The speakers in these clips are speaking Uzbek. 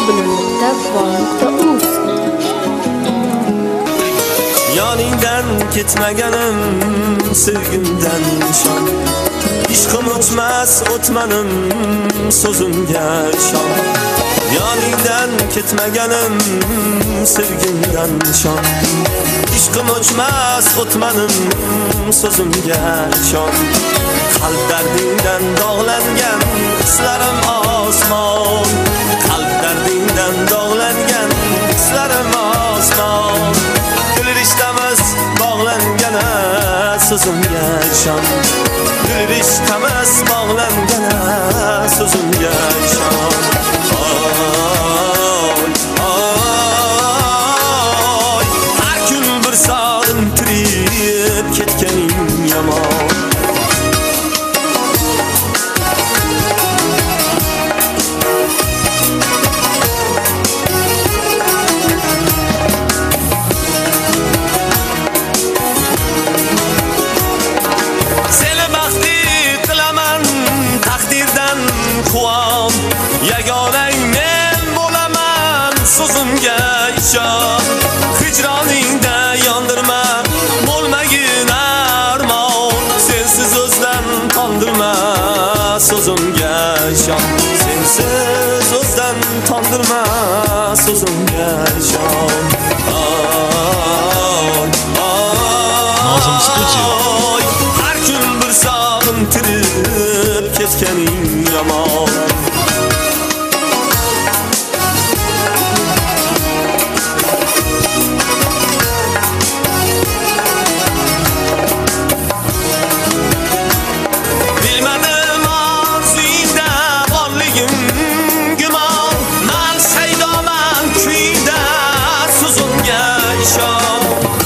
www.radiobilimlikda.uz. Yoningdan ketmaganim sevgimdan nishon. Ishqim o'chmas o'tmanim so'zimga ishon. Yoningdan ketmaganim sevgimdan nishon. Ishqim o'chmas o'tmanim so'zimga ishon. Qalb dardingdan dog'langan hislarim osmon. Qalb dardingdan dog'langan hislarim osmon. Rishtamız bağlangana sözümge şan. Rishtamız bağlangana sözümge şan. Oy, oy, her gün bir sağıntirip ketkenim yamon. Quvon yagonang men bo'laman so'zimga ishon. Hijroningda yondirma bo'lmagin armon. Sensiz o'zdan tondirma so'zimga ishon. Sensiz o'zdan tondirma so'zimga ishon. Nozim Studio. Har kun bir sog'intirib ketganing yomon. Bilmadim orzingda borligim gumon. Men saydoman kuyda so'zimga ishon.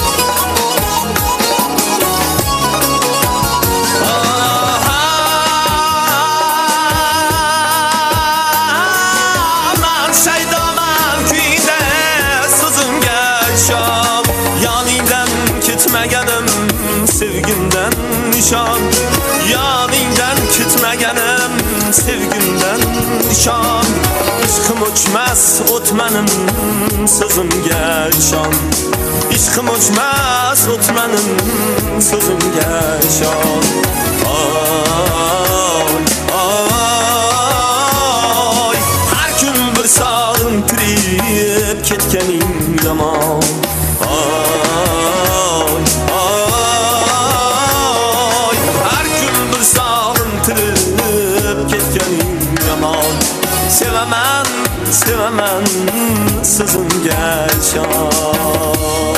Ketmaganim sevgimdan nishon. Yoningdan ketmaganim sevgimdan nishon. Ishqim o'chmas o'tmanim so'zimga ishon. Ishqim o'chmas o'tmanim so'zimga ishon. Oy, oy, har kun bir sog'intirib ketganing yomon. Oy, oy, har kun bir sog'intirib ketganing yomon. Sevaman, sevaman so'zimga ishon.